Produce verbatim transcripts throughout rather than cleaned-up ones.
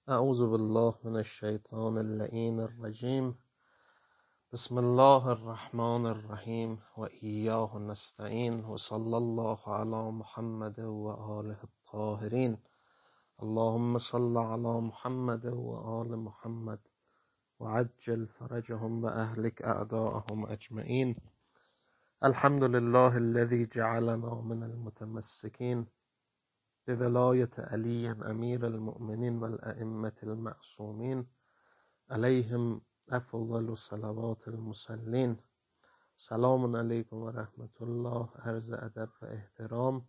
اعوذ بالله من الشیطان اللعین الرجیم. بسم الله الرحمن الرحیم و ایاه نستعین و صلی الله علی محمد و آله الطاهرین. اللهم صل علی محمد و آل محمد و عجل فرجهم و اهلک اعداءهم اجمعین. الحمد لله الذي جعلنا من المتمسكين بولایت علی امیر المؤمنین و الائمة المعصومین علیهم افضل صلوات المصلین. سلام علیکم و رحمت الله. عرض ادب و احترام.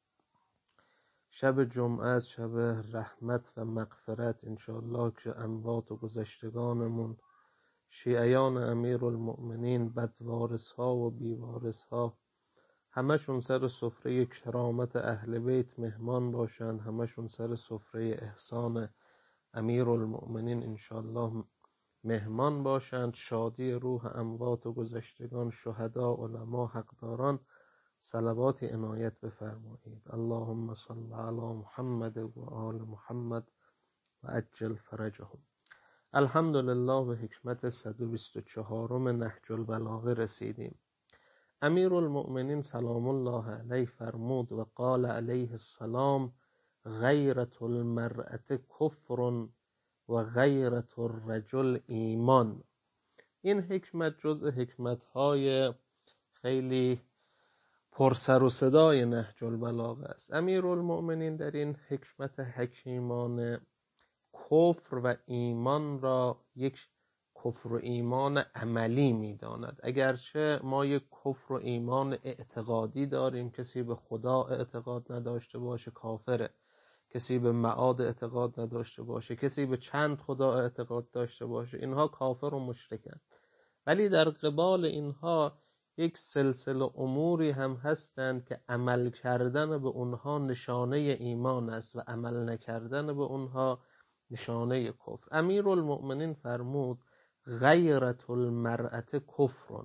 شب جمعه از شب رحمت و مغفرت انشاءالله که اموات و گذشتگانمون، شیعیان امیر المؤمنین، بدوارث ها و بیوارث ها، همشون سر سفره کرامت اهل بیت مهمان باشن، همشون سر سفره احسان امیر المؤمنین انشاءالله مهمان باشند. شادی روح اموات و گذشتگان، شهدا، علما، حقداران صلواتی عنایت بفرمایید. اللهم صل علی محمد و آل محمد و عجل فرجهم. الحمدلله به حکمت صد و بیست و چهارم نهج البلاغه رسیدیم. امیر المؤمنین سلام الله علیه فرمود و قال علیه السلام: غیرت المرأة کفر و غیرت الرجل ایمان. این حکمت جزء حکمتهای خیلی پرسر و صدای نهج البلاغه است. امیر المؤمنین در این حکمت حکیمانه کفر و ایمان را یک کفر و ایمان عملی می داند. اگرچه ما یک کفر و ایمان اعتقادی داریم، کسی به خدا اعتقاد نداشته باشه کافره، کسی به معاد اعتقاد نداشته باشه، کسی به چند خدا اعتقاد داشته باشه، اینها کافر و مشرکن. ولی در قبال اینها یک سلسله اموری هم هستند که عمل کردن به اونها نشانه ایمان است و عمل نکردن به اونها نشانه کفر. امیر المؤمنین فرمود: غیرت المرأة کفر.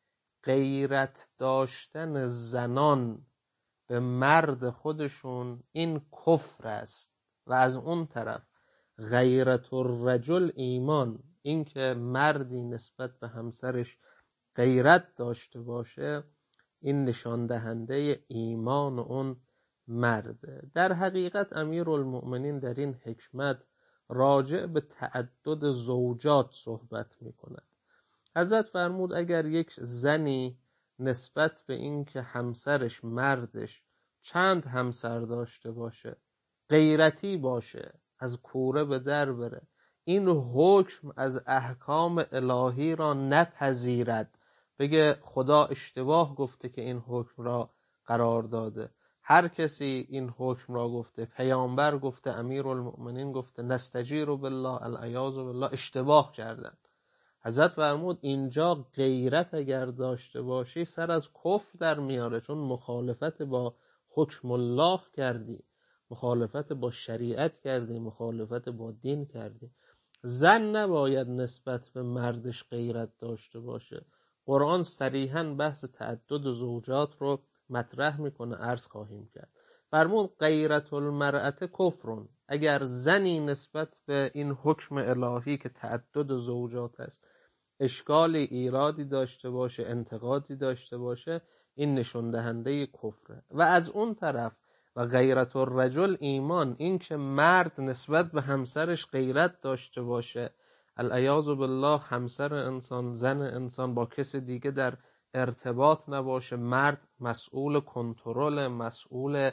غیرت داشتن زنان به مرد خودشون این کفر است. و از اون طرف غیرت الرجل ایمان، این که مردی نسبت به همسرش غیرت داشته باشه، این نشان دهنده ایمان اون مرده. در حقیقت امیر المؤمنین در این حکمت راجع به تعدد زوجات صحبت می کند. حضرت فرمود اگر یک زنی نسبت به این که همسرش مردش چند همسر داشته باشه غیرتی باشه، از کوره به در بره، این حکم از احکام الهی را نپذیرد، بگه خدا اشتباه گفته که این حکم را قرار داده، هر کسی این حکم را گفته، پیامبر گفته، امیر المؤمنین گفته، نستجیر بالله، العیاذ بالله، اشتباه کردن. حضرت فرمود اینجا غیرت اگر داشته باشی سر از کفر در میاره، چون مخالفت با حکم الله کردی، مخالفت با شریعت کردی، مخالفت با دین کردی. زن نباید نسبت به مردش غیرت داشته باشه. قرآن صریحاً بحث تعدد زوجات رو مطرح میکنه، عرض خواهیم کرد. فرمود غیرت المرأة کفرون. اگر زنی نسبت به این حکم الهی که تعدد زوجات است اشکالی، ایرادی داشته باشه، انتقادی داشته باشه، این نشون دهنده کفره. و از اون طرف و غیرت الرجل ایمان، این که مرد نسبت به همسرش غیرت داشته باشه، العیاذ بالله همسر انسان، زن انسان با کسی دیگه در ارتباط نباشه، مرد مسئول کنترل، مسئول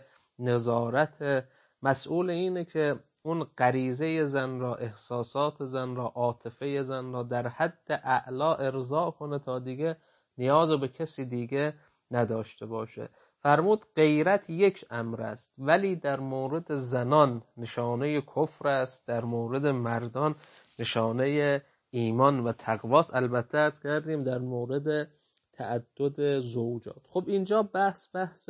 نظارت، مسئول اینه که اون غریزه زن را، احساسات زن را، عاطفه زن را در حد اعلا ارضا کنه تا دیگه نیاز به کسی دیگه نداشته باشه. فرمود غیرت یک امر است، ولی در مورد زنان نشانه کفر است، در مورد مردان نشانه ایمان و تقواست. البته عرض کردیم در مورد تعدد زوجات. خب اینجا بحث بحث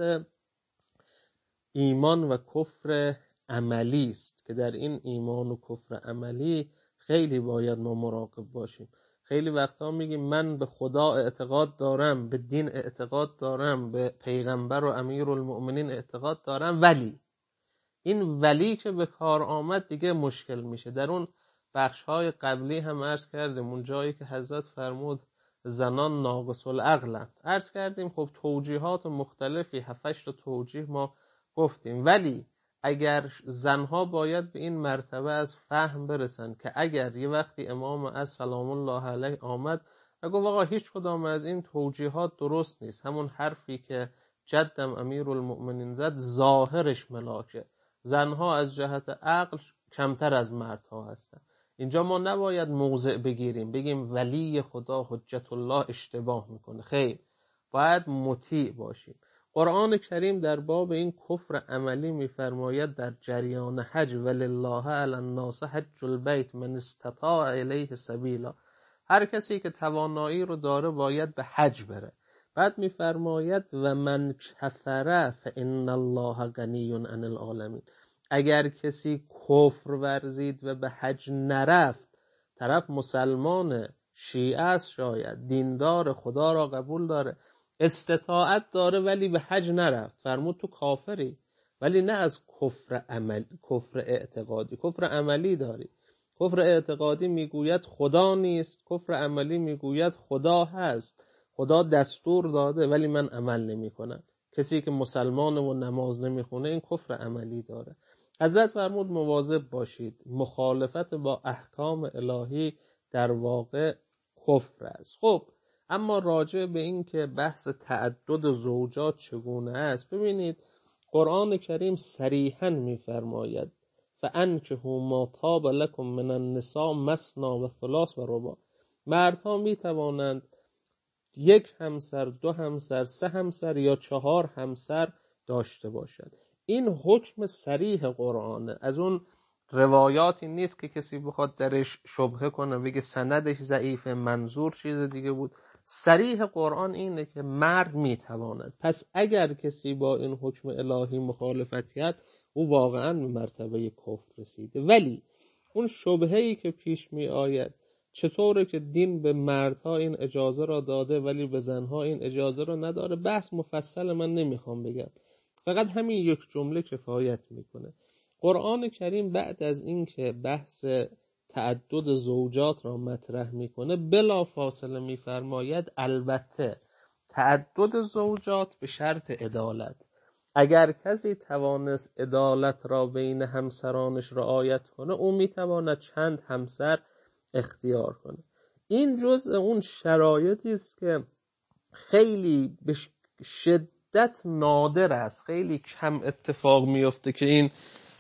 ایمان و کفر عملی است که در این ایمان و کفر عملی خیلی باید ما مراقب باشیم. خیلی وقتا میگیم من به خدا اعتقاد دارم، به دین اعتقاد دارم، به پیغمبر و امیر المؤمنین اعتقاد دارم، ولی این ولی که به کار آمد دیگه مشکل میشه. در اون بخش‌های قبلی هم عرض کردیم اون جایی که حضرت فرمود زنان ناقص العقلن، عرض کردیم خب توجیهات مختلفی هفتش تا توجیه ما گفتیم، ولی اگر زنها باید به این مرتبه از فهم برسن که اگر یه وقتی امام از سلام الله علیه آمد و گفت آقا هیچ کدام از این توجیهات درست نیست، همون حرفی که جدم امیرالمؤمنین زد ظاهرش ملاکه، زنها از جهت عقل کمتر از مردها هستن، اینجا ما نباید موضع بگیریم بگیم ولی خدا حجت الله اشتباه میکنه، خیر، باید مطیع باشیم. قرآن کریم در باب این کفر عملی میفرماید در جریان حج ولله علی الناس حج البیت من استطاع الیه سبیلا، هر کسی که توانایی رو داره باید به حج بره. بعد میفرماید و من کفر فان الله غنی عن العالمین، اگر کسی کفر ورزید و به حج نرفت، طرف مسلمان شیعه است، شاید دیندار، خدا را قبول داره، استطاعت داره ولی به حج نرفت، فرمود تو کافری، ولی نه از کفر عمل، کفر اعتقادی. کفر عملی داری، کفر اعتقادی میگوید خدا نیست، کفر عملی میگوید خدا هست، خدا دستور داده ولی من عمل نمی کنم. کسی که مسلمان و نماز نمیخونه این کفر عملی داره. حضرت فرمود مواظب باشید، مخالفت با احکام الهی در واقع کفر است. خب اما راجع به این که بحث تعدد زوجات چگونه است، ببینید قرآن کریم صریحاً میفرماید فانکحوا ما طاب لکم من النساء مثنی و ثلاث و رباع، مردها می توانند یک همسر، دو همسر، سه همسر یا چهار همسر داشته باشند. این حکم صریح قرآنه، از اون روایاتی نیست که کسی بخواد درش شبهه کنه بگه سندش ضعیفه، منظور چیز دیگه بود. صریح قرآن اینه که مرد میتواند. پس اگر کسی با این حکم الهی مخالفت کرد او واقعا به مرتبه کفر رسیده. ولی اون شبهه‌ای که پیش می آید چطوره که دین به مردها این اجازه را داده ولی به زنها این اجازه را نداره، بحث مفصل من نمیخوام بگم، فقط همین یک جمله کفایت میکنه. قرآن کریم بعد از این که بحث تعدد زوجات را مطرح میکنه بلا فاصله میفرماید البته تعدد زوجات به شرط عدالت، اگر کسی توانست عدالت را بین همسرانش رعایت کنه او میتواند چند همسر اختیار کنه. این جزء اون شرایطی است که خیلی به شدت نادر است، خیلی کم اتفاق میفته که این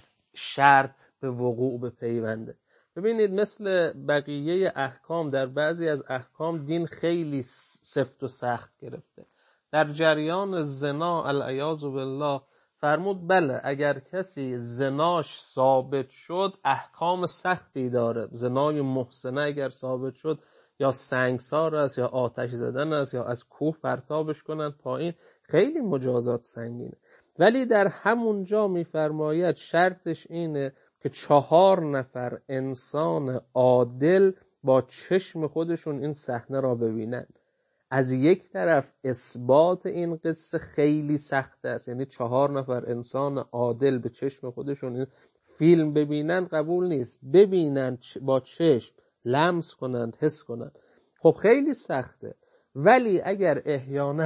شرط به وقوع بپیونده. ببینید مثل بقیه احکام در بعضی از احکام دین خیلی سفت و سخت گرفته. در جریان زنا العیاذ بالله فرمود بله اگر کسی زناش ثابت شد احکام سختی داره، زنای محسنه اگر ثابت شد یا سنگسار است یا آتش زدن است یا از کوه پرتابش کنند پایین، خیلی مجازات سنگینه. ولی در همون جا میفرماید شرطش اینه که چهار نفر انسان عادل با چشم خودشون این صحنه را ببینن. از یک طرف اثبات این قصه خیلی سخت است، یعنی چهار نفر انسان عادل به چشم خودشون این فیلم ببینن قبول نیست، ببینن با چشم، لمس کنند، حس کنند، خب خیلی سخته. ولی اگر احیانا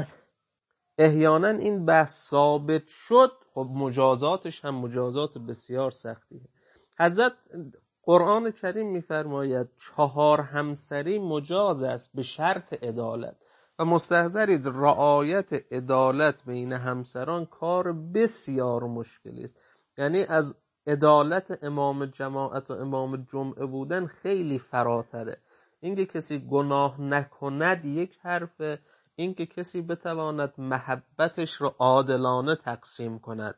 احیانا این بحث ثابت شد خب مجازاتش هم مجازات بسیار سختیه. حضرت قرآن کریم میفرماید چهار همسری مجاز است به شرط عدالت و مستحضرید رعایت عدالت بین همسران کار بسیار مشکلی است. یعنی از عدالت امام جماعت و امام جمعه بودن خیلی فراتره. اینکه کسی گناه نکند یک حرفه، اینکه کسی بتواند محبتش رو عادلانه تقسیم کند،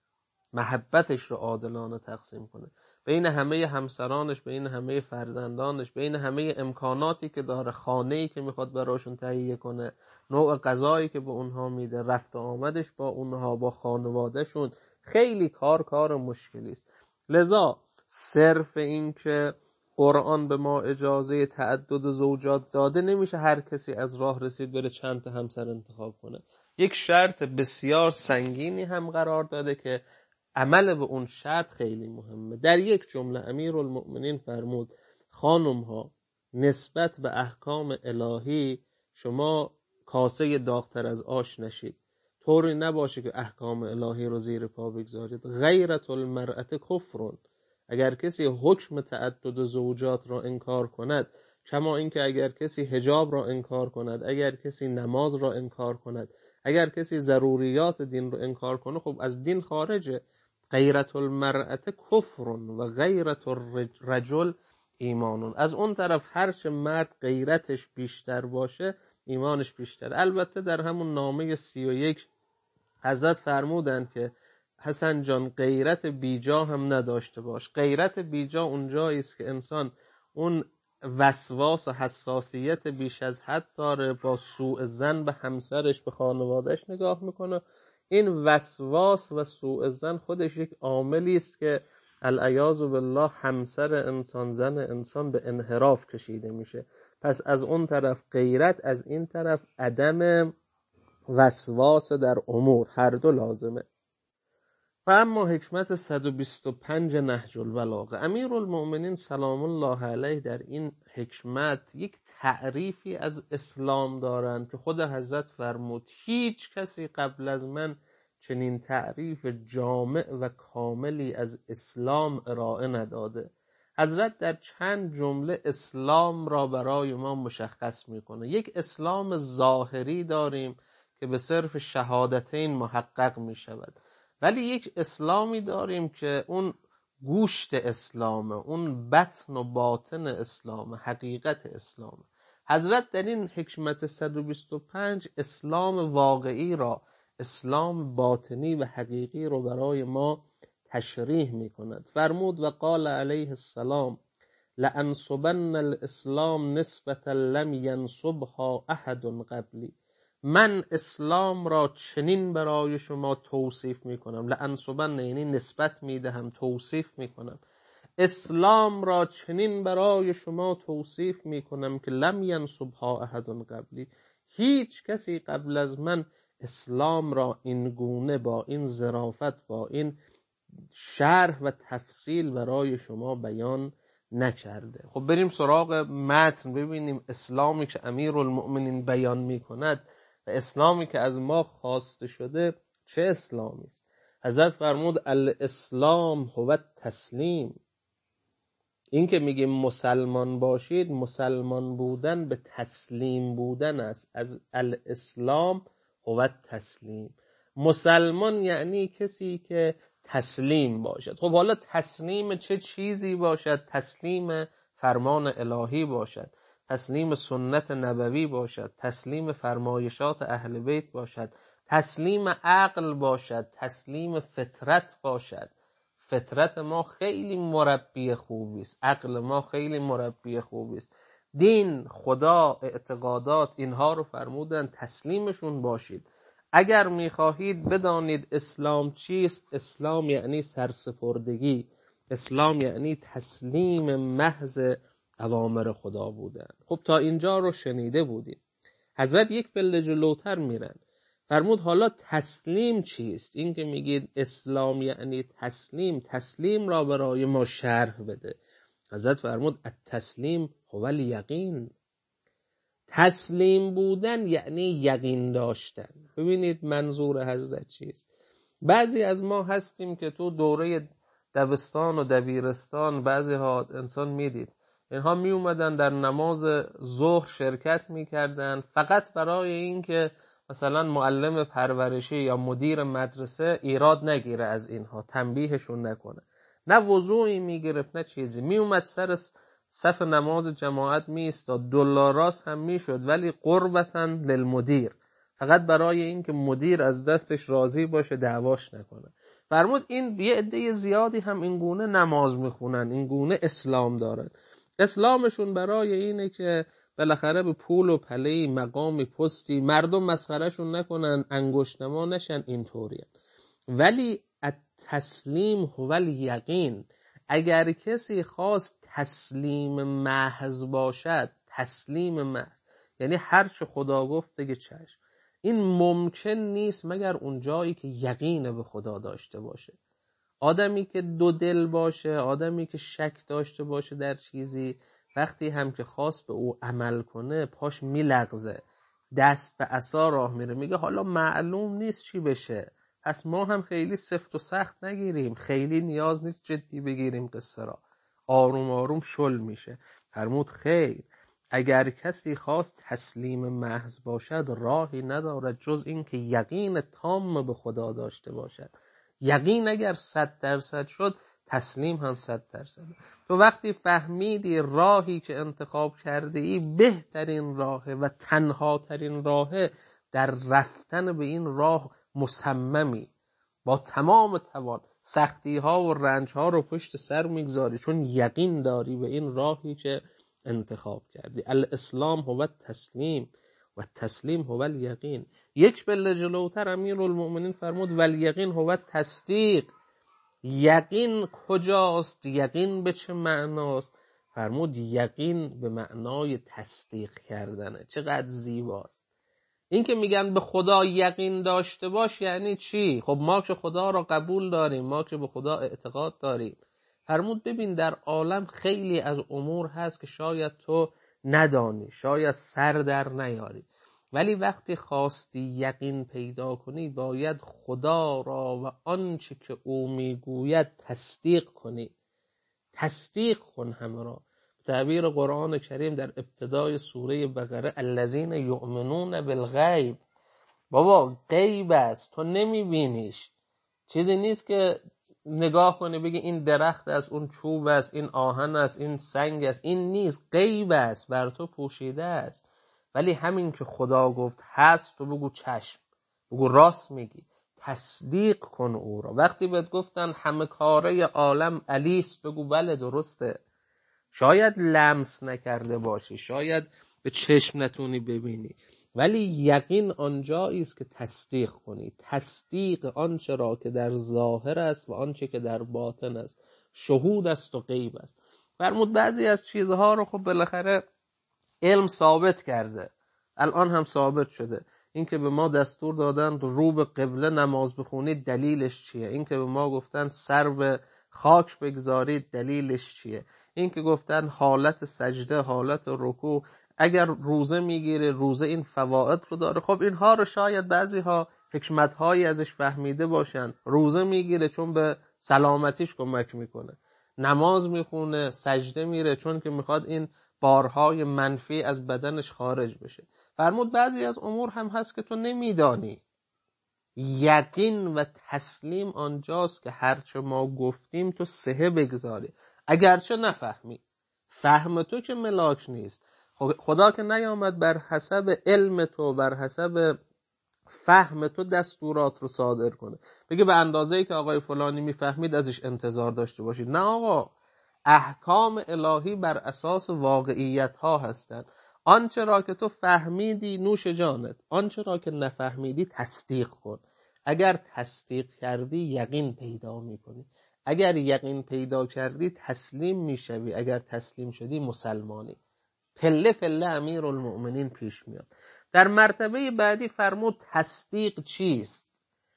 محبتش رو عادلانه تقسیم کنه بین همه همسرانش، بین همه فرزندانش، بین همه امکاناتی که داره، خانه‌ای که میخواد براشون تهیه کنه، نوع غذایی که به اونها میده، رفت و آمدش با اونها، با خانوادهشون، خیلی کار کار مشکلی است. لذا صرف این که قرآن به ما اجازه تعدد زوجات داده نمیشه هر کسی از راه رسید بره چند تا همسر انتخاب کنه. یک شرط بسیار سنگینی هم قرار داده که عمل به اون شرط خیلی مهمه. در یک جمله امیرالمؤمنین فرمود خانم ها نسبت به احکام الهی شما کاسه داغ‌تر از آش نشید، طوری نباشه که احکام الهی رو زیر پا بگذارید. غیرت المرأة کفرون، اگر کسی حکم تعدد زوجات را انکار کند، کما اینکه اگر کسی حجاب را انکار کند، اگر کسی نماز را انکار کند، اگر کسی ضروریات دین را انکار کنه، خب از دین خارجه. غیرت المرأة کفرون و غیرت الرجل ایمانون. از اون طرف هرچه مرد غیرتش بیشتر باشه ایمانش بیشتر. البته در همون نامه سی و یک حضرت فرمودند که حسن جان غیرت بیجا هم نداشته باش. غیرت بیجا اونجایی است که انسان اون وسواس و حساسیت بیش از حد داره، با سوء ظن به همسرش به خانوادهش نگاه میکنه. این وسواس و سوء ظن خودش یک عاملی است که العیاذ بالله همسر انسان، زن انسان به انحراف کشیده میشه. پس از اون طرف غیرت، از این طرف عدم وسواس در امور، هر دو لازمه. و اما حکمت صد و بیست و پنج نهج البلاغه، امیرالمؤمنین سلام الله علیه در این حکمت یک تعریفی از اسلام دارند که خود حضرت فرمود هیچ کسی قبل از من چنین تعریف جامع و کاملی از اسلام ارائه نداده. حضرت در چند جمله اسلام را برای ما مشخص میکنه. یک اسلام ظاهری داریم که به صرف شهادتین محقق میشود، ولی یک اسلامی داریم که اون گوشت اسلامه، اون بطن و باطن اسلامه، حقیقت اسلامه. حضرت در این حکمت صد و بیست و پنج اسلام واقعی را، اسلام باطنی و حقیقی رو برای ما تشریح می کند. فرمود و قال علیه السلام لأنصبن الاسلام نسبة لم ینصبها احد قبلی. من اسلام را چنین برای شما توصیف می کنم. لأنصبن یعنی نسبت می دهم، توصیف می کنم. اسلام را چنین برای شما توصیف می کنم که لم ینصبها احد قبلی، هیچ کسی قبل از من اسلام را این گونه، با این ظرافت، با این شرح و تفصیل برای شما بیان نکرده. خب بریم سراغ متن، ببینیم اسلامی که امیرالمؤمنین بیان می کند و اسلامی که از ما خواسته شده چه اسلامی است. حضرت فرمود الاسلام هو التسلیم. این که میگیم مسلمان باشید، مسلمان بودن به تسلیم بودن است. از الاسلام هو التسلیم. مسلمان یعنی کسی که تسلیم باشد. خب حالا تسلیم چه چیزی باشد؟ تسلیم فرمان الهی باشد، تسلیم سنت نبوی باشد، تسلیم فرمایشات اهل بیت باشد، تسلیم عقل باشد، تسلیم فطرت باشد. فطرت ما خیلی مربی خوبی است، عقل ما خیلی مربی خوبی است. دین، خدا، اعتقادات، اینها رو فرمودن تسلیمشون باشید. اگر میخواهید بدانید اسلام چیست، اسلام یعنی سرسپردگی، اسلام یعنی تسلیم محض اوامر خدا بودن. خب تا اینجا رو شنیده بودیم. حضرت یک پله جلوتر میرن، فرمود حالا تسلیم چیست؟ این که میگید اسلام یعنی تسلیم، تسلیم را برای ما شرح بده. حضرت فرمود التسلیم هو الیقین. تسلیم بودن یعنی یقین داشتن. ببینید منظور حضرت چیست. بعضی از ما هستیم که تو دوره دبستان و دبیرستان بعضی ها انسان میدید اینها می اومدن در نماز ظهر شرکت میکردن فقط برای این که مثلا معلم پرورشی یا مدیر مدرسه ایراد نگیره از اینها، تنبیهشون نکنه. نه وضوعی میگرفت نه چیزی، می اومد سر صف نماز جماعت می ایستاد، دلاراس هم میشد، ولی قربتاً للمدیر، فقط برای این که مدیر از دستش راضی باشه، دعواش نکنه. فرمود این یه عده زیادی هم این گونه نماز میخونن، این گونه اسلام دارن. اسلامشون برای اینه که بالاخره به پول و پلهی، مقامی، پستی مردم مسخرهشون نکنن، انگشت نما نشن، اینطوریه. ولی التسلیم هو الیقین. اگر کسی خواست تسلیم محض باشد، تسلیم محض یعنی هر چه خدا گفت دیگه چشم، این ممکن نیست مگر اون جایی که یقین به خدا داشته باشه. آدمی که دو دل باشه، آدمی که شک داشته باشه در چیزی، وقتی هم که خواست به او عمل کنه پاش میلغزه، دست به عصا راه میره، میگه حالا معلوم نیست چی بشه، پس ما هم خیلی سفت و سخت نگیریم، خیلی نیاز نیست جدی بگیریم قصه را، آروم آروم شل میشه. فرمود خیر، اگر کسی خواست تسلیم محض باشد راهی ندارد جز این که یقین تام به خدا داشته باشد. یقین اگر صد درصد شد تسلیم هم صد درصد. تو وقتی فهمیدی راهی که انتخاب کرده ای بهترین راهه و تنها ترین راهه، در رفتن به این راه مصممی، با تمام توان سختی ها و رنج ها رو پشت سر میگذاری، چون یقین داری به این راهی که انتخاب کردی. الاسلام هو تسلیم و تسلیم هو الیقین. یک پله جلوتر امیرالمؤمنین فرمود والیقین هو تصدیق. یقین کجاست؟ یقین به چه معناست؟ فرمود یقین به معنای تصدیق کردنه. چقدر زیباست. این که میگن به خدا یقین داشته باش یعنی چی؟ خب ما که خدا را قبول داریم، ما که به خدا اعتقاد داریم. فرمود ببین در عالم خیلی از امور هست که شاید تو ندانی، شاید سر در نیاری، ولی وقتی خواستی یقین پیدا کنی باید خدا را و آنچه که او میگوید تصدیق کنی. تصدیق کن همه را. تعبیر قرآن کریم در ابتدای سوره بقره الذین یؤمنون بالغیب. بابا غیب است، تو نمیبینیش، چیزی نیست که نگاه کنی بگی این درخت است، اون چوب است، این آهن است، این سنگ است، این نیست، غیب است، بر تو پوشیده است. ولی همین که خدا گفت هست تو بگو چشم، بگو راست میگی، تصدیق کن او را. وقتی بهت گفتن همه کاره عالم علیست بگو بله درسته. شاید لمس نکرده باشی، شاید به چشم نتونی ببینی، ولی یقین آنجایی است که تصدیق کنی. تصدیق آنچه را که در ظاهر است و آنچه که در باطن است، شهود است و غیب است. فرمود بعضی از چیزها رو خب بالاخره علم ثابت کرده، الان هم ثابت شده. این که به ما دستور دادن رو به قبله نماز بخونید دلیلش چیه؟ این که به ما گفتن سر به خاک بگذارید دلیلش چیه؟ این که گفتن حالت سجده، حالت رکوع، اگر روزه میگیره روزه این فواید رو داره. خب اینها رو شاید بعضی ها حکمتهایی ازش فهمیده باشن. روزه میگیره چون به سلامتیش کمک میکنه، نماز میخونه، سجده میره چون که میخواد این بارهای منفی از بدنش خارج بشه. فرمود بعضی از امور هم هست که تو نمیدانی. یقین و تسلیم آنجاست که هرچه ما گفتیم تو سهه بگذاری، اگرچه نفهمی. فهم تو که ملاک نیست. خدا که نیامد بر حسب علم تو، بر حسب فهم تو دستورات رو صادر کنه، بگه به اندازه‌ای که آقای فلانی میفهمید ازش انتظار داشته باشید. نه آقا، احکام الهی بر اساس واقعیت ها هستند. آنچه را که تو فهمیدی نوش جانت، آنچه را که نفهمیدی تصدیق کن. اگر تصدیق کردی یقین پیدا میکنی، اگر یقین پیدا کردی تسلیم میشوی، اگر تسلیم شدی مسلمانی. پله پله امیرالمؤمنین پیش میاد. در مرتبه بعدی فرمود تصدیق چیست؟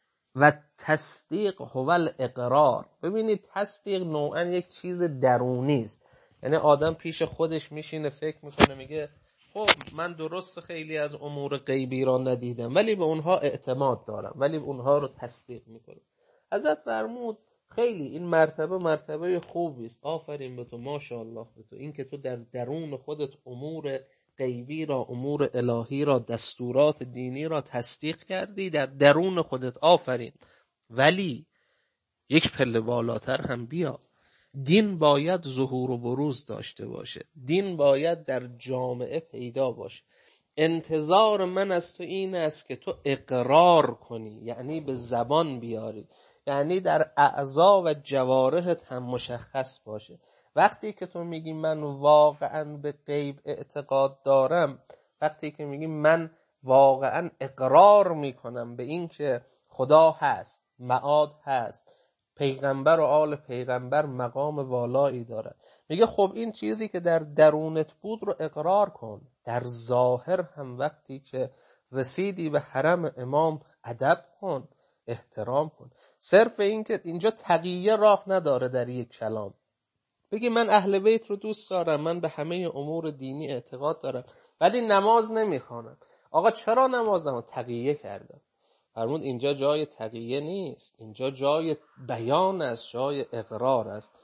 و تصدیق هو الاقرار. ببینید تصدیق نوعا یک چیز درونی است، یعنی آدم پیش خودش میشینه فکر میکنه میگه خب من درست خیلی از امور غیبی را ندیدم ولی به اونها اعتماد دارم، ولی به اونها رو تصدیق میکنم. حضرت فرمود خیلی این مرتبه مرتبه خوبی است، آفرین به تو، ماشاءالله به تو، این که تو در درون خودت امور غیبی را، امور الهی را، دستورات دینی را تصدیق کردی در درون خودت، آفرین. ولی یک پله بالاتر هم بیا. دین باید ظهور و بروز داشته باشه، دین باید در جامعه پیدا باشه. انتظار من از تو این است که تو اقرار کنی، یعنی به زبان بیاری، یعنی در اعضا و جوارحت هم مشخص باشه. وقتی که تو میگی من واقعا به غیب اعتقاد دارم، وقتی که میگی من واقعا اقرار میکنم به این که خدا هست، معاد هست، پیغمبر و آل پیغمبر مقام والایی داره، میگه خب این چیزی که در درونت بود رو اقرار کن. در ظاهر هم وقتی که رسیدی به حرم امام ادب کن، احترام کن. صرف این که اینجا تقیه راه نداره در یک کلام بگی من اهل بیت رو دوست دارم، من به همه امور دینی اعتقاد دارم ولی نماز نمیخوانم. آقا چرا نماز نمیخوانم؟ تقیه کردم. فرمود اینجا جای تقیه نیست، اینجا جای بیان است، جای اقرار است.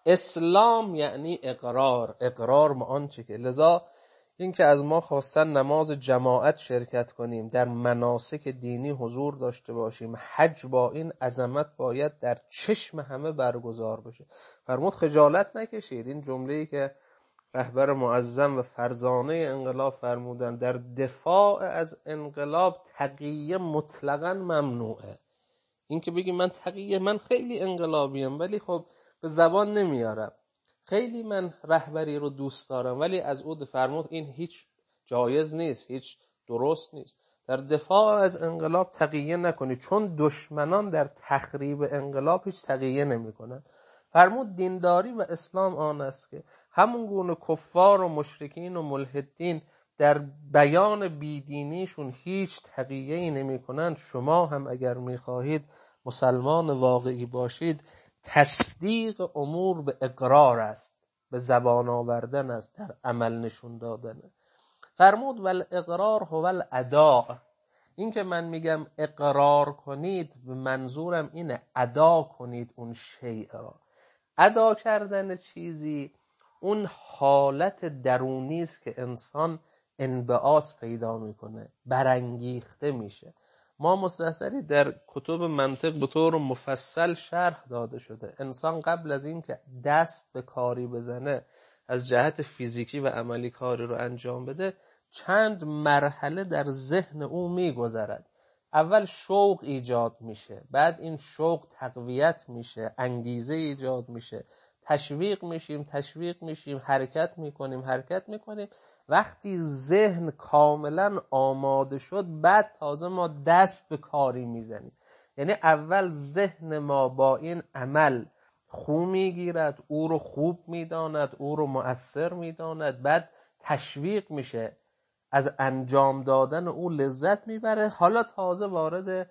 اسلام یعنی اقرار، اقرار ما آنچه که، لذا این که از ما خواستن نماز جماعت شرکت کنیم، در مناسک دینی حضور داشته باشیم، حج با این عظمت باید در چشم همه برگزار بشه. فرمود خجالت نکشید. این جمله‌ای که رهبر معظم و فرزانه انقلاب فرمودن در دفاع از انقلاب، تقیه مطلقاً ممنوعه. این که بگی من تقیه، من خیلی انقلابیم ولی خب به زبان نمیارم، خیلی من رهبری رو دوست دارم ولی از او فرمود این هیچ جایز نیست، هیچ درست نیست. در دفاع از انقلاب تقیه نکنی، چون دشمنان در تخریب انقلاب هیچ تقیه نمی کنن. فرمود دینداری و اسلام آن است که همون گونه کفار و مشرکین و ملحدین در بیان بیدینیشون هیچ تقیه‌ای نمی کنن، شما هم اگر می خواهید مسلمان واقعی باشید، تصدیق امور به اقرار است، به زبان آوردن است، در عمل نشون دادن. فرمود ول اقرار هو الاداء. این که من میگم اقرار کنید، به منظورم اینه ادا کنید اون شیء را. ادا کردن چیزی اون حالت درونی است که انسان انبعاث پیدا میکنه، برانگیخته میشه. ما مستثری در کتب منطق به طور مفصل شرح داده شده. انسان قبل از این که دست به کاری بزنه، از جهت فیزیکی و عملی کاری رو انجام بده، چند مرحله در ذهن او میگذرد. اول شوق ایجاد میشه، بعد این شوق تقویت میشه، انگیزه ایجاد میشه، تشویق میشیم تشویق میشیم حرکت میکنیم حرکت میکنیم وقتی ذهن کاملا آماده شد، بعد تازه ما دست به کاری میزنیم. یعنی اول ذهن ما با این عمل خو میگیرد، او رو خوب میداند، او رو مؤثر میداند، بعد تشویق میشه، از انجام دادن او لذت میبره. حالا تازه وارد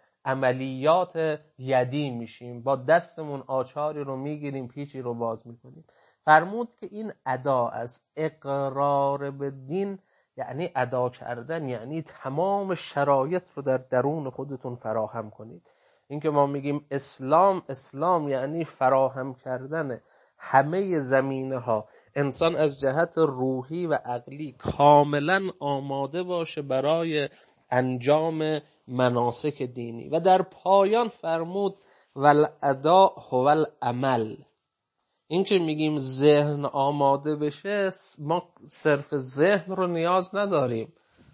عملیات یدی میشیم، با دستمون آچاری رو میگیریم، پیچی رو باز میکنیم. فرمود که این ادا از اقرار به دین، یعنی ادا کردن، یعنی تمام شرایط رو در درون خودتون فراهم کنید. این که ما میگیم اسلام، اسلام یعنی فراهم کردن همه زمینه ها. انسان از جهت روحی و عقلی کاملا آماده باشه برای انجام مناسک دینی. و در پایان فرمود والاداء هو العمل. این که میگیم ذهن آماده بشه، ما صرف ذهن رو نیاز نداریم.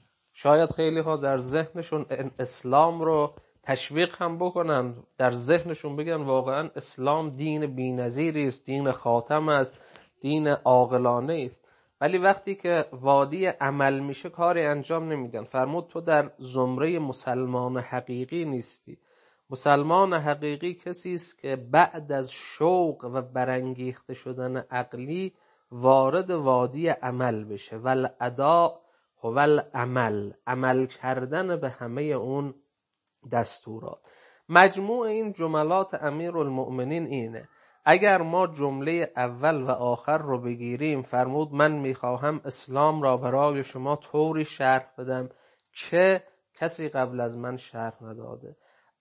شاید خیلی ها در ذهنشون اسلام رو تشویق هم بکنن، در ذهنشون بگن واقعا اسلام دین بی‌نظیری است، دین خاتم است، دین عاقلانه است، ولی وقتی که وادی عمل میشه کاری انجام نمیدن. فرمود تو در زمره مسلمان حقیقی نیستی. مسلمان حقیقی کسی است که بعد از شوق و برانگیخته شدن عقلی وارد وادی عمل بشه. والاداء هو العمل، عمل کردن به همه اون دستورات. مجموع این جملات امیرالمؤمنین اینه. اگر ما جمله اول و آخر رو بگیریم، فرمود من میخواهم اسلام را برای شما طوری شرح بدم که کسی قبل از من شرح نداده.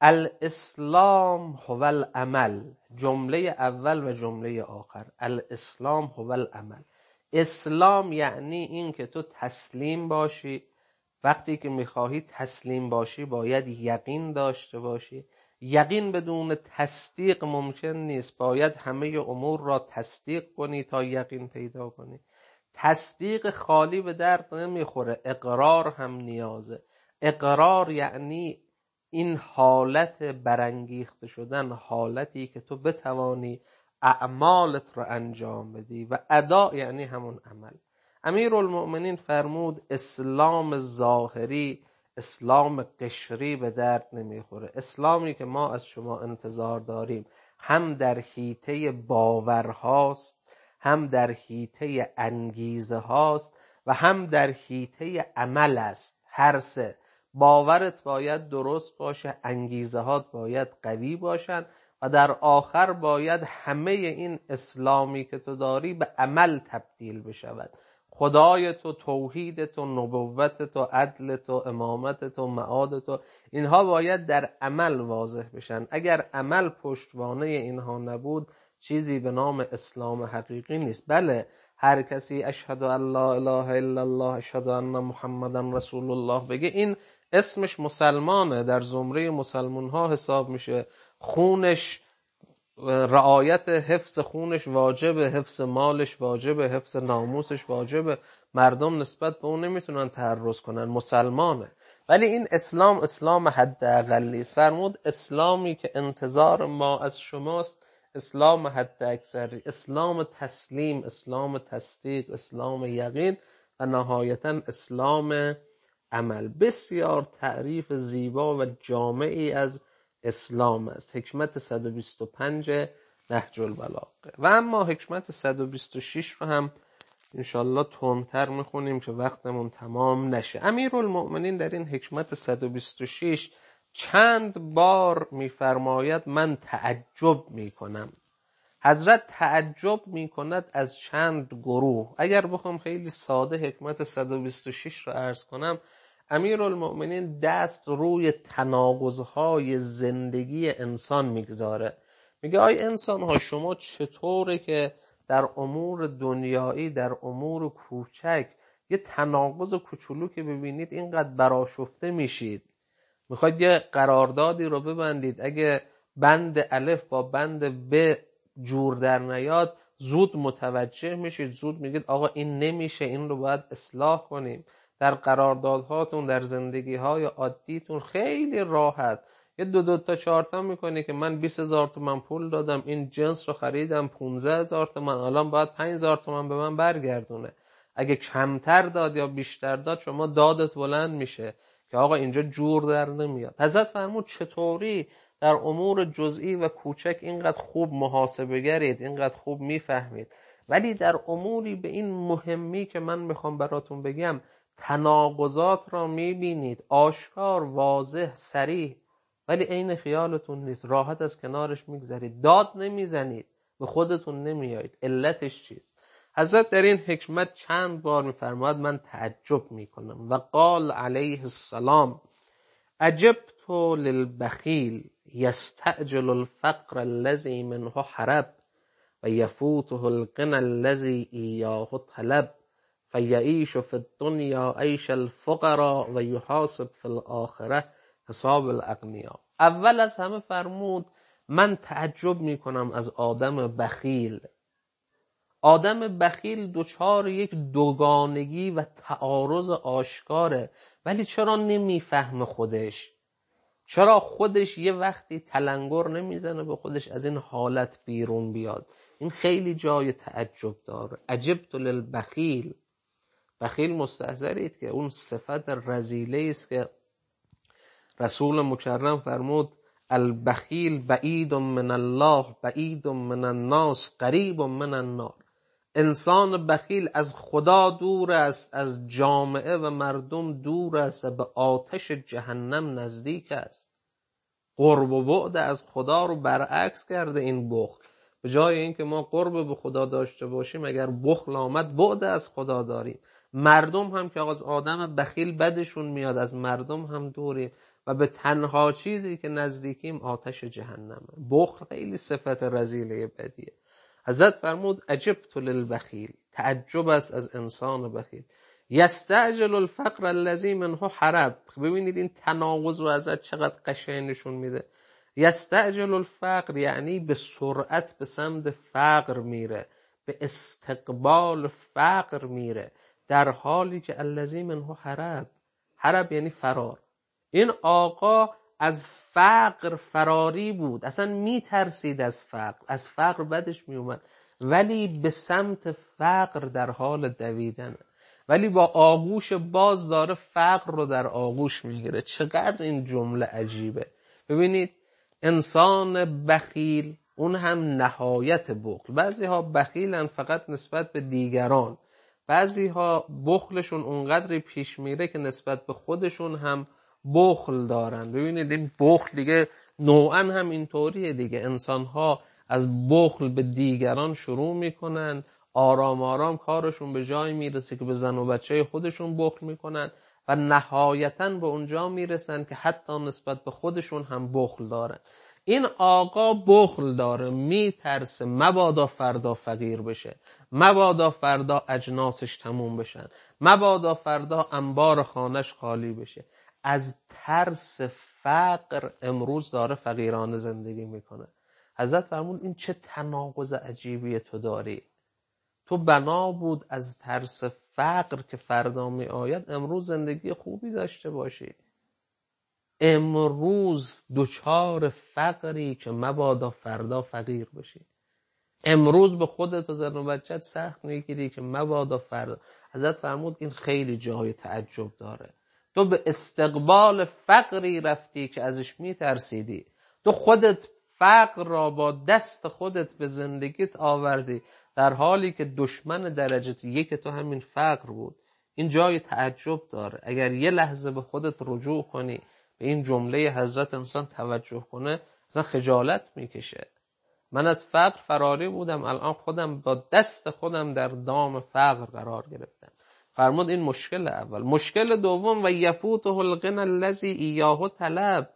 الاسلام هو العمل، جمله اول و جمله آخر. الاسلام هو العمل. اسلام یعنی این که تو تسلیم باشی. وقتی که میخواهی تسلیم باشی باید یقین داشته باشی. یقین بدون تصدیق ممکن نیست. باید همه امور را تصدیق کنی تا یقین پیدا کنی. تصدیق خالی به درد نمیخوره، اقرار هم نیازه. اقرار یعنی این حالت برانگیخته شدن، حالتی که تو بتوانی اعمالت رو انجام بدی. و ادا یعنی همون عمل. امیرالمؤمنین فرمود اسلام ظاهری، اسلام قشری به درد نمیخوره. اسلامی که ما از شما انتظار داریم هم در حیطه باورهاست، هم در حیطه انگیزه هاست و هم در حیطه عمل است. هر سه. باورت باید درست باشه، انگیزه هات باید قوی باشن و در آخر باید همه این اسلامی که تو داری به عمل تبدیل بشود. خدای تو، توحید تو، نبوت تو، عدل تو، امامت تو، معاد تو، اینها باید در عمل واضح بشن. اگر عمل پشتوانه اینها نبود چیزی به نام اسلام حقیقی نیست. بله، هر کسی اشهد ان لا اله الا الله اشهد ان محمدن رسول الله بگه، این اسمش مسلمانه، در زمره مسلمان ها حساب میشه، خونش، رعایت حفظ خونش واجبه، حفظ مالش واجبه، حفظ ناموسش واجبه، مردم نسبت به اون نمیتونن تعرض کنن، مسلمانه. ولی این اسلام اسلام حداقل نیست. فرمود اسلامی که انتظار ما از شماست اسلام حد اکثری، اسلام تسلیم، اسلام تصدیق، اسلام یقین و نهایتا اسلام عمل. بسیار تعریف زیبا و جامعی از اسلام است. حکمت صد و بیست و پنج نهج البلاغه. و اما حکمت صد و بیست و شش رو هم انشالله تندتر میخونیم که وقتمون تمام نشه. امیرالمؤمنین در این حکمت صد و بیست و شش چند بار میفرماید من تعجب میکنم. حضرت تعجب میکند از چند گروه. اگر بخوام خیلی ساده حکمت صد و بیست و شش رو عرض کنم، امیرالمؤمنین دست روی تناقض‌های زندگی انسان میگذاره. میگه آی انسان‌ها، شما چطوره که در امور دنیایی، در امور کوچک یه تناقض کوچولو که ببینید اینقدر برآشفته میشید؟ میخواید یه قراردادی رو ببندید، اگه بند الف با بند ب جور در نیاد زود متوجه میشید، زود میگید آقا این نمیشه، این رو باید اصلاح کنیم. در قراردادهاتون، در زندگی‌های عادیتون خیلی راحت یه دو دو تا چهار تا میکنی که من بیست هزار تومان پول دادم، این جنس رو خریدم پانزده هزار تومان، الان باید پنج هزار تومان به من برگردونه. اگه کمتر داد یا بیشتر داد شما دادت بلند میشه که آقا اینجا جور در نمیاد. حضرت فرمود چطوری در امور جزئی و کوچک اینقدر خوب محاسبه گرید، اینقدر خوب میفهمید، ولی در اموری به این مهمی که من میخوام براتون بگم تناقضات را میبینید، آشکار، واضح، صریح، ولی عین خیالتون نیست، راحت از کنارش میگذرید، داد نمیزنید، به خودتون نمیایید. علتش چیست؟ حضرت در این حکمت چند بار میفرماید من تعجب میکنم. و قال علیه السلام عجبت للبخیل یستعجل الفقر الذی منه حرب و یفوته الغنى الذی ایاه طلب فیعیش فی الدنیا عیش الفقراء و یحاسب فی الاخره حساب الاغنیاء. اول از همه فرمود من تعجب میکنم از آدم بخیل. آدم بخیل دوچار یک دوگانگی و تعارض آشکاره، ولی چرا نمیفهمه خودش؟ چرا خودش یه وقتی تلنگر نمیزنه به خودش از این حالت بیرون بیاد؟ این خیلی جای تعجب داره. عجبت للبخیل. بخیل مستحضرید که اون صفت رذیله است که رسول مکرم فرمود البخیل بعید من الله بعید من الناس قریب من النار. انسان بخیل از خدا دور است، از جامعه و مردم دور است و به آتش جهنم نزدیک است. قرب و بعد از خدا رو برعکس کرده این بخل. به جای اینکه ما قرب به خدا داشته باشیم، اگر بخل آمد بعد از خدا داریم. مردم هم که از آدم بخیل بدشون میاد، از مردم هم دوریم و به تنها چیزی که نزدیکیم آتش جهنمه. بخل خیلی صفت رذیله بدیه. حضرت فرمود عجبت للبخیل، تعجب است از انسان بخیل. یستعجل الفقر الذی منه حرب. ببینید این تناقض رو حضرت چقدر قشنگ نشون میده. یستعجل الفقر یعنی به سرعت به سمت فقر میره، به استقبال فقر میره، در حالی که الذی منه حرب. حرب یعنی فرار. این آقا از فقر فراری بود، اصلا میترسید از فقر، از فقر بدش میومد، ولی به سمت فقر در حال دویدنه، ولی با آغوش باز داره فقر رو در آغوش میگیره. چقدر این جمله عجیبه. ببینید انسان بخیل اون هم نهایت بخل. بعضی ها بخیلن فقط نسبت به دیگران، بعضی ها بخلشون اونقدری پیش میره که نسبت به خودشون هم بخل دارن. ببینید این بخل دیگه نوعا هم اینطوریه دیگه. انسان ها از بخل به دیگران شروع میکنن، آرام آرام کارشون به جای میرسه که به زن و بچه خودشون بخل میکنن و نهایتاً به اونجا میرسن که حتی نسبت به خودشون هم بخل دارن. این آقا بخل داره، میترسه مبادا فردا فقیر بشه، مبادا فردا اجناسش تموم بشن، مبادا فردا انبار خانش خالی بشه. از ترس فقر امروز داره فقیرانه زندگی میکنه. حضرت فرمود این چه تناقض عجیبی تو داری. تو بنا بود از ترس فقر که فردا می آید امروز زندگی خوبی داشته باشی. امروز دوچار فقری که مبادا فردا فقیر بشی. امروز به خودت و زن و بچت سخت میگیری که مبادا فردا. حضرت فرمود این خیلی جای تعجب داره. تو به استقبال فقری رفتی که ازش میترسیدی. تو خودت فقر را با دست خودت به زندگیت آوردی، در حالی که دشمن درجه یک تو همین فقر بود. این جای تعجب داره. اگر یه لحظه به خودت رجوع کنی، به این جمله حضرت انسان توجه کنه، اصلا خجالت میکشه. من از فقر فراری بودم، الان خودم با دست خودم در دام فقر قرار گرفتم. فرمود این مشکل اول. مشکل دوم و یفوته الغنى الذی ایاه طلب.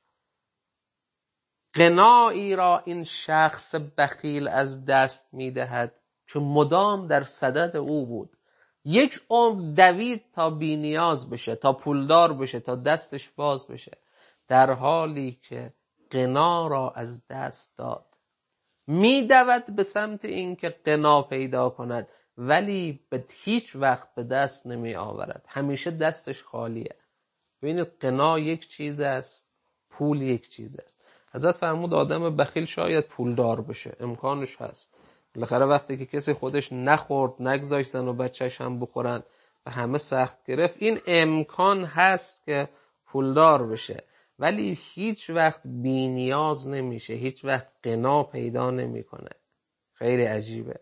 غنایی را این شخص بخیل از دست میدهد که مدام در صدد او بود. یک عمر دوید تا بی نیاز بشه، تا پولدار بشه، تا دستش باز بشه، در حالی که غنا را از دست داد. میدود به سمت این که غنا پیدا کند، ولی به هیچ وقت به دست نمی آورد. همیشه دستش خالیه. ببینید غنا یک چیز است، پول یک چیز است. حضرت فرمود آدم بخیل شاید پولدار بشه، امکانش هست. بالاخره وقتی که کسی خودش نخورد، نگذاشت زن و بچهش هم بخورن و همه سخت گرفت، این امکان هست که پولدار بشه، ولی هیچ وقت بی نیاز نمیشه، هیچ وقت غنا پیدا نمیکنه. خیلی عجیبه،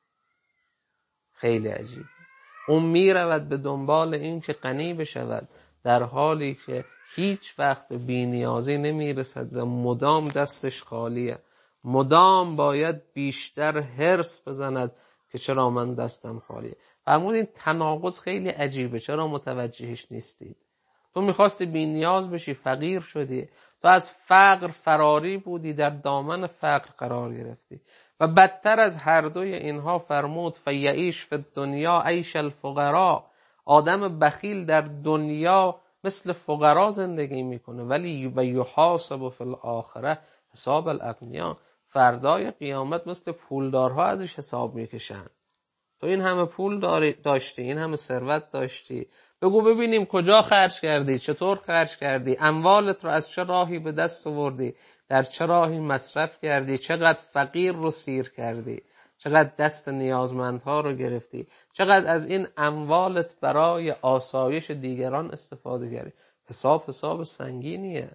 خیلی عجیبه. اون میرود به دنبال این که غنی بشود، در حالی که هیچ وقت به بی نیازی نمیرسد و مدام دستش خالیه. مدام باید بیشتر حرص بزند که چرا من دستم خالیه. فرمود این تناقض خیلی عجیبه، چرا متوجهش نیستید؟ تو میخواستی بی نیاز بشی، فقیر شدی. تو از فقر فراری بودی، در دامن فقر قرار گرفتی. و بدتر از هر دوی اینها فرمود فیعیش فی الدنیا عیش الفقراء. آدم بخیل در دنیا مثل فقرا زندگی میکنه، ولی و یحاسب فی الاخره حساب الاغنیا. فردای قیامت مثل پولدارها ازش حساب میکشن. تو این همه پول داشتی، این همه ثروت داشتی، بگو ببینیم کجا خرج کردی، چطور خرج کردی، اموالت رو از چه راهی به دست آوردی، در چه راهی مصرف کردی، چقدر فقیر رو سیر کردی، چقدر دست نیازمندها رو گرفتی، چقدر از این اموالت برای آسایش دیگران استفاده کردی. حساب حساب سنگینیه.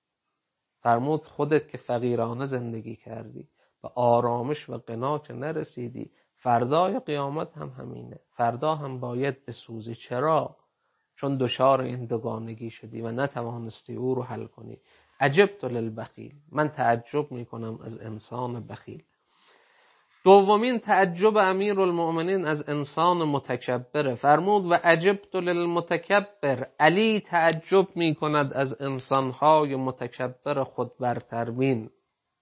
فرمود خودت که فقیرانه زندگی کردی، به آرامش و غنا که نرسیدی، فردای قیامت هم همینه. فردا هم باید بسوزی. چرا؟ چون دچار این دوگانگی شدی و نتوانستی او رو حل کنی. عجبت للبخیل. من تعجب میکنم از انسان بخیل. دومین تعجب امیرالمؤمنین از انسان متکبر. فرمود و عجبت للمتکبر. علی تعجب میکند از انسانهای متکبر خود برتربین.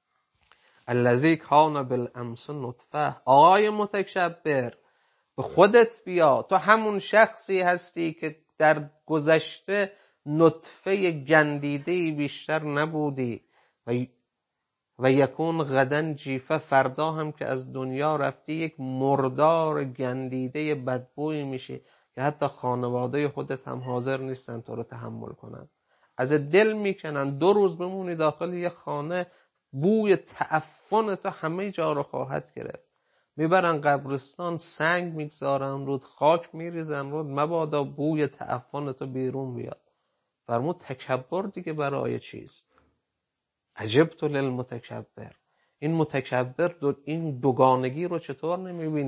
الذی کان بالامس نطفه. آقای متکبر، به خودت بیا. تو همون شخصی هستی که در گذشته نطفه گندیده‌ای بیشتر نبودی و و یکون غدن جیفه. فردا هم که از دنیا رفتی یک مردار گندیده بدبوی میشی که حتی خانواده خودت هم حاضر نیستن تو رو تحمل کنن، از دل میکنن. دو روز بمونی داخل یه خانه، بوی تعفن تو همه جا رو خواهد گرفت. میبرن قبرستان، سنگ میگذارن رود، خاک میریزن رود، مبادا بوی تعفن تو بیرون بیاد. فرمود تکبر دیگه برای چیست؟ عجبت للمتکبر. این متکبر دو این دوگانگی رو چطور نمیبینه؟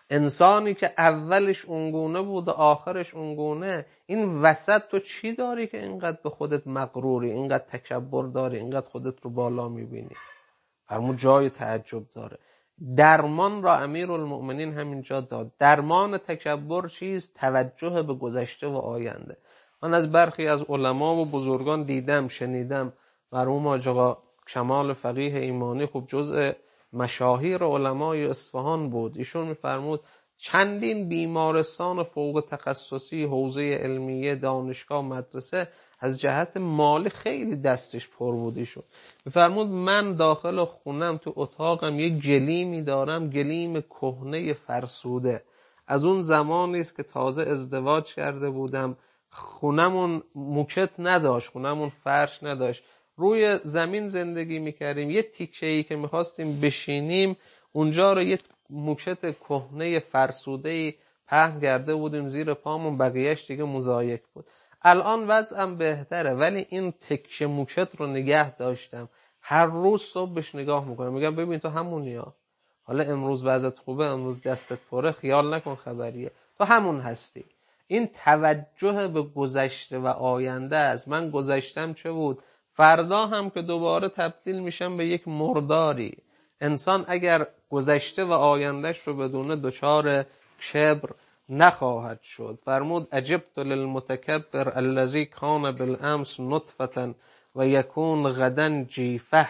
انسانی که اولش اونگونه بود و آخرش اونگونه، این وسط تو چی داری که اینقدر به خودت مغروری، اینقدر تکبر داری، اینقدر خودت رو بالا میبینی؟ فرمود جای تعجب داره. درمان را امیرالمؤمنین همینجا داد. درمان تکبر چیست؟ توجه به گذشته و آینده. من از برخی از علما و بزرگان دیدم، شنیدم، مرحوم حاج آقا کمال فقیه ایمانی خوب جزء مشاهیر علمای اصفهان بود. ایشون میفرمود چندین بیمارستان فوق تخصصی، حوزه علمیه، دانشگاه، مدرسه از جهت مالی خیلی دستش پر بود. ایشون میفرمود من داخل خونم تو اتاقم یک گلیمی دارم، گلیم کهنه فرسوده، از اون زمانی است که تازه ازدواج کرده بودم. خونمون موکت نداشت، خونمون فرش نداشت، روی زمین زندگی میکردیم. یه تیکه‌ای که میخواستیم بشینیم اونجا رو یه موکت کهنه فرسوده‌ای پهن کرده بودیم زیر پامون، بقیهش دیگه موزاییک بود. الان وضعم بهتره ولی این تکه موکت رو نگه داشتم، هر روز صبحش نگاه میکنم، میگم ببین تو همونی ها، حالا امروز وضعت خوبه، امروز دستت پره، خیال نکن خبریه، تو همون هستی. این توجه به گذشته و آینده است. من گذشتم چه بود، فردا هم که دوباره تبدیل میشم به یک مرداری. انسان اگر گذشته و آیندهش رو بدونه دچار کبر نخواهد شد. فرمود عجبت للمتکبر الذی کان بالامس نطفه و یکون غدا جیفه،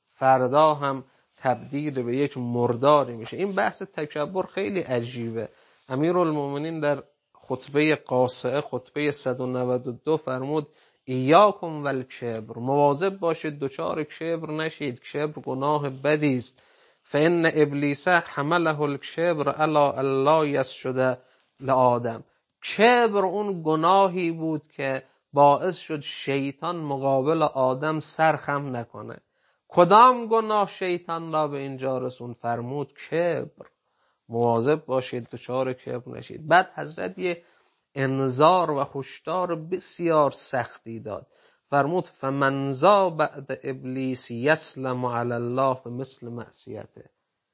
فردا هم تبدیل به یک مرداری میشه. این بحث تکبر خیلی عجیبه. امیرالمؤمنین در خطبه قاصعه، خطبه صد و نود و دو فرمود ایاکم والکبر، مواظب باشید دچار کبر نشید، کبر گناه بدی است. فان ابلیس حمله الکبر الی الله یسجد لآدم، کبر اون گناهی بود که باعث شد شیطان مقابل آدم سرخم نکنه. کدام گناه شیطان را به اینجا رسون؟ فرمود کبر. مواظب باشید دچار کبر نشید. بعد حضرت یه انذار و هشدار بسیار سختی داد. فرمود فمن ذا بعد ابلیس یسلم علی الله مثل معصیته.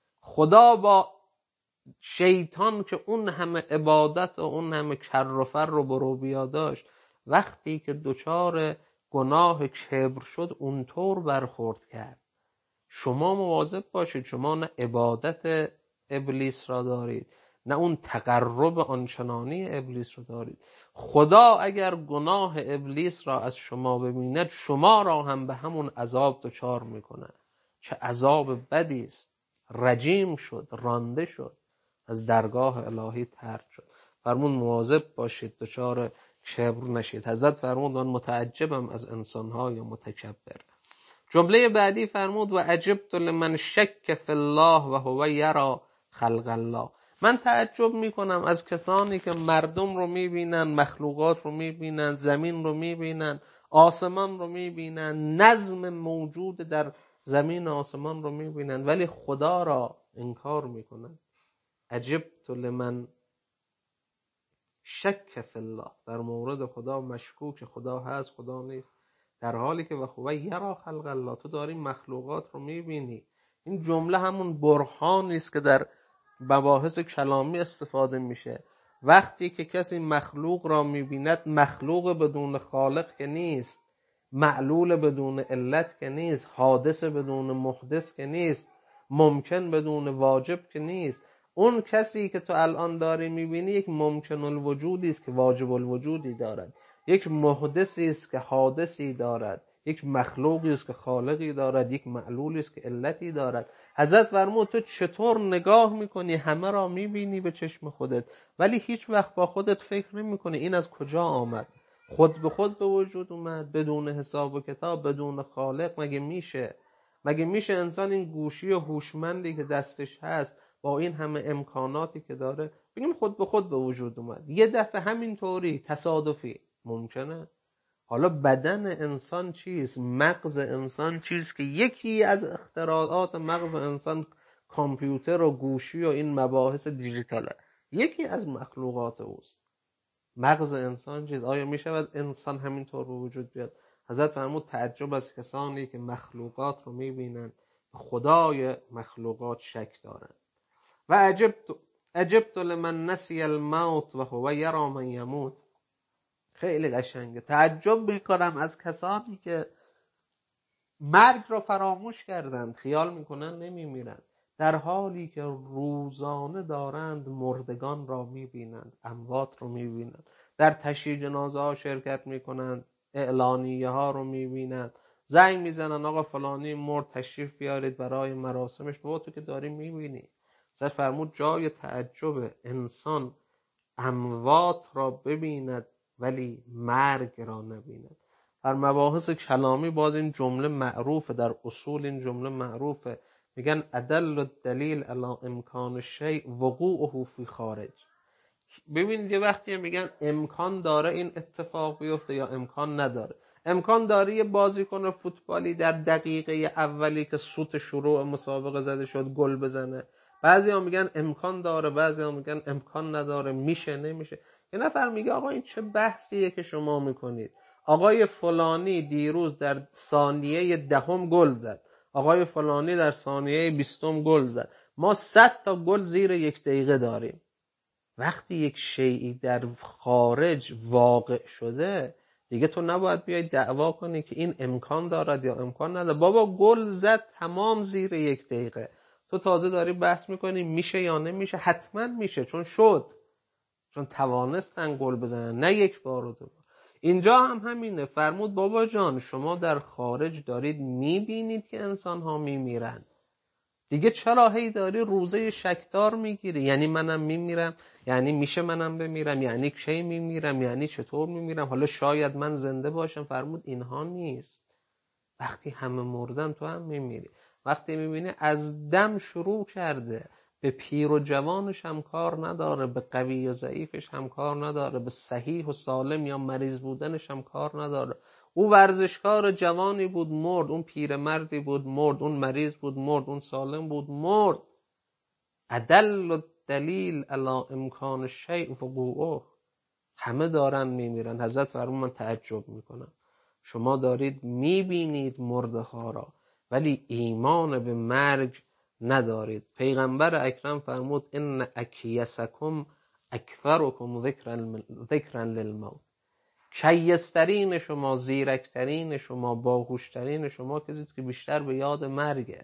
خدا با شیطان که اون همه عبادت و اون همه کر و فر و برو بیا داشت، وقتی که دچار گناه کبر شد اونطور برخورد کرد. شما مواظب باشید، شما نه عبادت ابلیس را دارید نه اون تقرب آنچنانی ابلیس را دارید. خدا اگر گناه ابلیس را از شما ببیند شما را هم به همون عذاب دچار میکنه. چه عذاب بدی است. رجیم شد، رانده شد، از درگاه الهی طرد شد. فرمود مواظب باشید دچار کبر نشید. حضرت فرمود من متعجبم از انسانهای متکبر. جمله بعدی فرمود و عجبت لمن شک فی الله و هو یرا خلق الله. من تعجب میکنم از کسانی که مردم رو میبینن، مخلوقات رو میبینن، زمین رو میبینن، آسمان رو میبینن، نظم موجود در زمین آسمان رو میبینن ولی خدا را انکار میکنن. عجبت لمن شک فی الله، در مورد خدا مشکوک، خدا هست خدا نیست، در حالی که و هو یرا خلق الله، تو داری مخلوقات رو میبینی. این جمله همون برهانی است که در مباحث کلامی استفاده میشه. وقتی که کسی مخلوق را میبیند، مخلوق بدون خالق که نیست، معلول بدون علت که نیست، حادث بدون محدث که نیست، ممکن بدون واجب که نیست. اون کسی که تو الان داری میبینی یک ممکن الوجودی است که واجب الوجودی دارد، یک محدثی است که حادثی دارد، یک مخلوقی است که خالقی دارد، یک معلولی است که علتی دارد. حضرت فرمود تو چطور نگاه میکنی، همه را میبینی به چشم خودت ولی هیچ وقت با خودت فکر نمیکنی این از کجا آمد، خود به خود به وجود اومد بدون حساب و کتاب، بدون خالق؟ مگه میشه؟ مگه میشه انسان این گوشی و هوشمندی که دستش هست با این همه امکاناتی که داره بگیم خود به خود به وجود اومد یه دفعه همینطوری تصادفی؟ ممکنه؟ حالا بدن انسان چیست؟ مغز انسان چیست که یکی از اختراعات مغز انسان کامپیوتر و گوشی و این مباحث دیجیتاله، یکی از مخلوقات اوست. مغز انسان چیست؟ آیا می شود انسان همینطور به وجود بیاد؟ حضرت فرمود تعجب از کسانی که مخلوقات رو می بینن، خدای مخلوقات شک دارن. و عجبت عجبت لمن نسی الموت و هو یری من یموت. خیلی قشنگه. تعجب میکنم از کسانی که مرگ را فراموش کردند، خیال میکنن نمیمیرند، در حالی که روزانه دارند مردگان را میبینند، اموات رو میبینند، در تشییع جنازه ها شرکت میکنند، اعلانیه ها رو میبینند، زنگ میزنن آقا فلانی مرد تشریف بیارید برای مراسمش. بابا تو که داری میبینی. سر فرمود جای تعجب انسان اموات را ببیند ولی مرگ را نبیند. در مباحث کلامی باز این جمله معروفه، در اصول این جمله معروفه، میگن ادل الدلیل علی امکان الشیء وقوعه فی خارج. ببینید یه وقتی میگن امکان داره این اتفاق بیفته یا امکان نداره. امکان داره یه بازیکن فوتبالی در دقیقه اولی که سوت شروع مسابقه زده شد گل بزنه. بعضی ها میگن امکان داره، بعضی ها میگن امکان نداره، میشه نمیشه. یه نفر میگه آقا این چه بحثیه که شما میکنید؟ آقای فلانی دیروز در ثانیه دهم گل زد، آقای فلانی در ثانیه بیستم گل زد، ما صد تا گل زیر یک دقیقه داریم. وقتی یک شیئی در خارج واقع شده دیگه تو نباید بیای دعوا کنی که این امکان دارد یا امکان نداره. بابا گل زد تمام زیر یک دقیقه، تو تازه داری بحث میکنی میشه یا نمیشه. حتما میشه، چون شد، چون توانستن گل بزنن، نه یک بار و دو بار. اینجا هم همینه. فرمود بابا جان شما در خارج دارید میبینید که انسان ها میمیرن، دیگه چرا هی داری روزه شکدار میگیری؟ یعنی منم میمیرم، یعنی میشه منم بمیرم، یعنی کی میمیرم، یعنی چطور میمیرم، حالا شاید من زنده باشم. فرمود اینها نیست. وقتی همه مردن تو هم میمیری. وقتی میبینی از دم شروع کرده، به پیر و جوانش هم کار نداره، به قوی و ضعیفش هم کار نداره، به صحیح و سالم یا مریض بودنش هم کار نداره. او ورزشکار جوانی بود مرد، اون پیرمردی بود مرد، اون مریض بود مرد، اون سالم بود مرد. ادل الدلیل علی امکان الشیء وقوعه. همه دارن میمیرن. حضرت فرمود من تعجب میکنم شما دارید میبینید مرده ها را ولی ایمان به مرگ ندارید. پیغمبر اکرم فرمود ان اکیسکم اکثرکم ذکرا للموت. کیسترین شما، زیرکترین شما، باهوشترین شما کسی که بیشتر به یاد مرگه.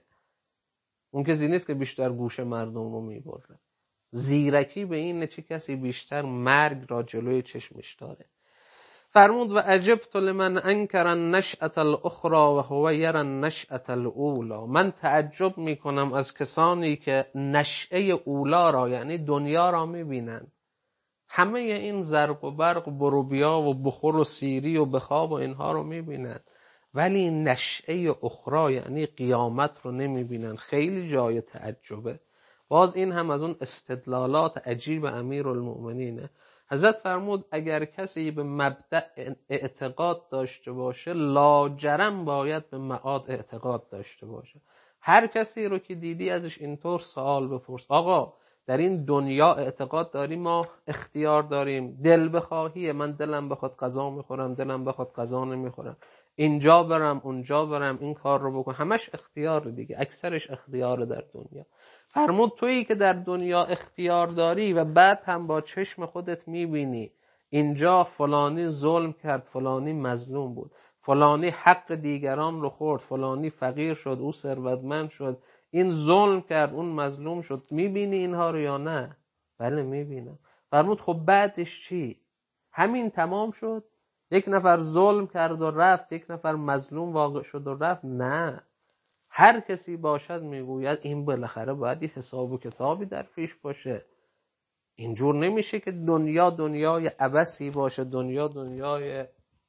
اون کسی نیست که بیشتر گوش مردم رو میبره. زیرکی به این چه کسی بیشتر مرگ را جلوی چشمش داره. فرمود و عجبت لمن انکر النشأة الاخرى و هو یری النشأة الاولی. من تعجب میکنم از کسانی که نشأه اولا را یعنی دنیا را میبینند. همه این زرق و برق بروبیا و بخور و سیری و بخاب و اینها رو میبینند ولی نشأه اخرى یعنی قیامت رو نمیبینند. خیلی جای تعجبه. باز این هم از اون استدلالات عجیب امیرالمؤمنینه. حضرت فرمود اگر کسی به مبدأ اعتقاد داشته باشه لاجرم باید به معاد اعتقاد داشته باشه. هر کسی رو که دیدی ازش اینطور سوال بپرس آقا در این دنیا اعتقاد داری ما اختیار داریم؟ دل بخواهیه، من دلم بخواد غذا میخورم، دلم بخواد غذا نمیخورم، اینجا برم اونجا برم، این کار رو بکن، همش اختیار دیگه، اکثرش اختیار در دنیا. فرمود تویی که در دنیا اختیار داری و بعد هم با چشم خودت میبینی اینجا فلانی ظلم کرد، فلانی مظلوم بود، فلانی حق دیگران رو خورد، فلانی فقیر شد، او ثروتمند شد، این ظلم کرد، اون مظلوم شد، میبینی اینها رو یا نه؟ بله میبینم. فرمود خب بعدش چی؟ همین تمام شد؟ یک نفر ظلم کرد و رفت، یک نفر مظلوم واقع شد و رفت؟ نه. هر کسی باشد میگوید این بالاخره باید یه حساب و کتابی در پیش باشه. اینجور نمیشه که دنیا دنیای عبثی باشه، دنیا دنیای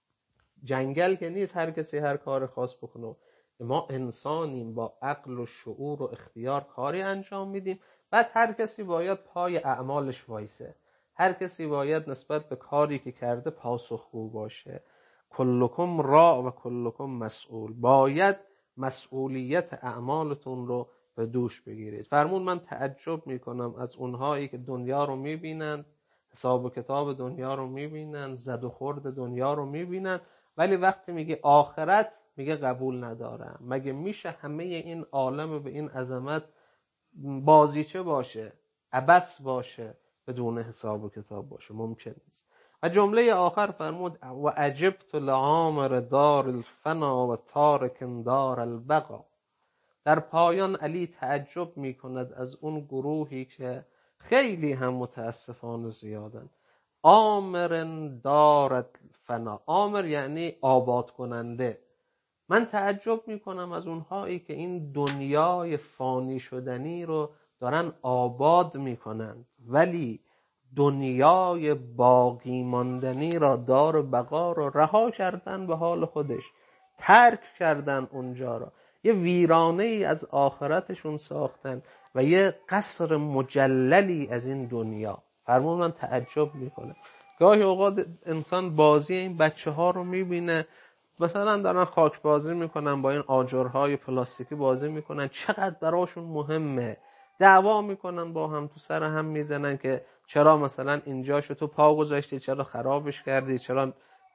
جنگل که نیست هر کسی هر کار خاص بکنه. ما انسانیم با عقل و شعور و اختیار کاری انجام میدیم، بعد هر کسی باید پای اعمالش وایسه، هر کسی باید نسبت به کاری که کرده پاسخگو باشه. کلکم راع و کلکم مسئول. باید مسئولیت اعمالتون رو به دوش بگیرید. فرمود من تعجب میکنم از اونهایی که دنیا رو میبینند، حساب و کتاب دنیا رو میبینند، زد و خورد دنیا رو میبینند، ولی وقتی میگه آخرت میگه قبول ندارم. مگه میشه همه این عالم به این عظمت بازیچه باشه؟ عبث باشه، بدون حساب و کتاب باشه، ممکن نیست. و جمله آخر فرمود و عجبت لعامر دار الفنا و تارک دار البقا. در پایان علی تعجب می کند از اون گروهی که خیلی هم متاسفانه زیادن. آمر دارت فنا، آمر یعنی آباد کننده. من تعجب می کنم از اونهایی که این دنیای فانی شدنی رو دارن آباد می کنند، ولی دنیای باقی ماندنی را، دار بقا را رها کردن به حال خودش، ترک کردن اونجا را، یه ویرانه ای از آخرتشون ساختن و یه قصر مجللی از این دنیا. فرمون من تعجب میکنه. گاهی اوقات انسان بازی این بچه ها رو میبینه، مثلا دارن خاک بازی میکنن، با این آجرهای پلاستیکی بازی میکنن، چقدر براشون مهمه، دعوا میکنن با هم، تو سر هم میزنن که چرا مثلا اینجاشو تو پا گذاشتی، چرا خرابش کردی، چرا.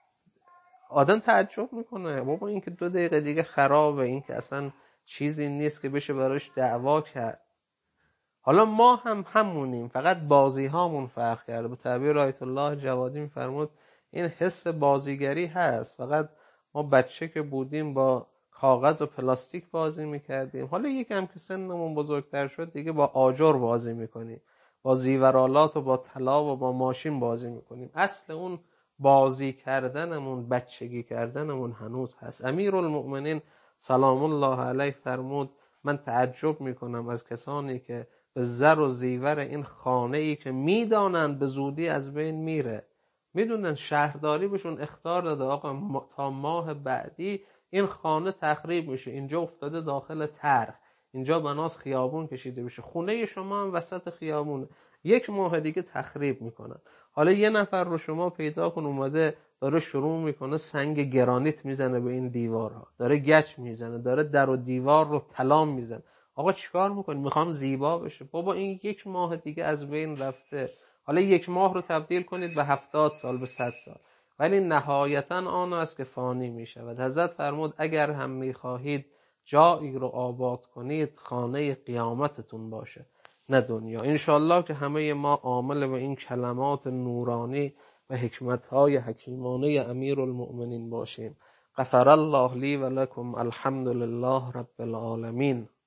آدم تعجب میکنه بابا این که دو دقیقه دیگه خرابه، این که اصلا چیزی نیست که بشه براش دعوا کرد. حالا ما هم همونیم، فقط بازی هامون فرق کرده. به تعبیر آیت الله جوادی میفرمود این حس بازیگری هست، فقط ما بچه که بودیم با کاغذ و پلاستیک بازی میکردیم، حالا یکم که سنمون بزرگتر شد دیگه با آجر بازی میکنیم، با زیورالات و با طلا و با ماشین بازی میکنیم. اصل اون بازی کردنمون، بچگی کردنمون هنوز هست. امیرالمؤمنین سلام الله علیه فرمود من تعجب میکنم از کسانی که به زر و زیور این خانه ای که میدانند به زودی از بین میره، میدونن شهرداری بهشون اخطار داده آقا تا ماه بعدی این خانه تخریب میشه، اینجا افتاده داخل طرح، اینجا بناس خیابون کشیده بشه، خونه شما هم وسط خیابونه، یک ماه دیگه تخریب میکنن. حالا یه نفر رو شما پیدا کن اومده داره شروع میکنه سنگ گرانیت میزنه به این دیوارها، داره گچ میزنه، داره در و دیوار رو طلا میزنه. آقا چیکار میکنی؟ میخوام زیبا بشه. بابا این یک ماه دیگه از بین رفته. حالا یک ماه رو تبدیل کنید به هفتاد سال، به صد سال، ولی نهایتا آن است که فانی میشود. حضرت فرمود اگر هم میخواهید جایی رو آباد کنید خانه قیامتتون باشه، نه دنیا. انشالله که همه ما عامل به این کلمات نورانی و حکمتهای حکیمانه امیرالمؤمنین باشیم. غفر الله لی و لکم، الحمد لله رب العالمین.